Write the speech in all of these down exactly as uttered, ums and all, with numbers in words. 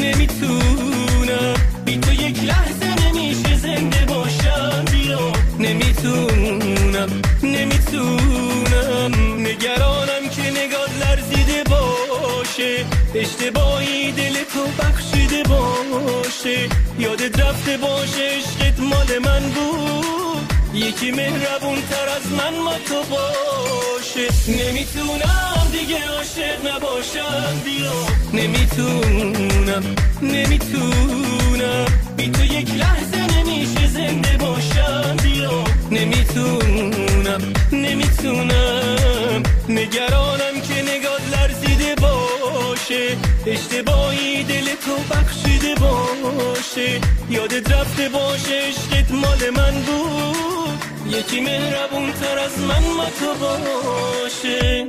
نمیتونم بی تو یک لحظه نمیشه زنده باشم بیا نمیتونم نمیتونم نگرانم که نگات لرزیده باشه اشتباهی دل تو بخشیده باشه یادت رفته باشه عشقت مال من بود یکی مهربون تر از من ما تو باشه نمیتونم دیگه عاشق نباشم بیا نمیتونم نمیتونم بی تو یک لحظه نمیشه زنده باشم بیا نمیتونم نمیتونم نگرانم که نگات لرزیده باشه اشتباهی دل تو بخشیده باشه یادت رفته باشه عشقت مال من بود یکی مهربون تر از من ما تو باشه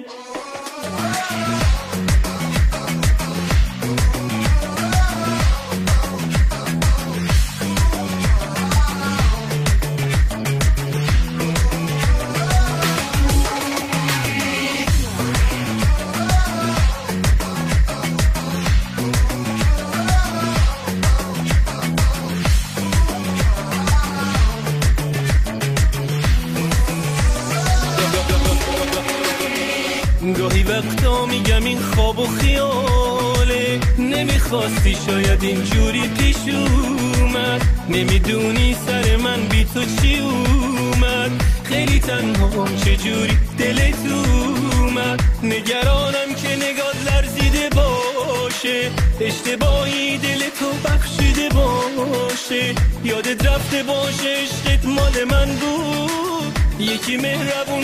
گاهی وقتا میگم این خواب و خیاله نمیخواستی شاید اینجوری پیش اومد نمیدونی سر من بی تو چی اومد خیلی تنهام چجوری دلت اومد نگرانم که نگات لرزیده باشه اشتباهی دل تو بخشیده باشه یادت رفته باشه عشقت مال من بود یکی مهربون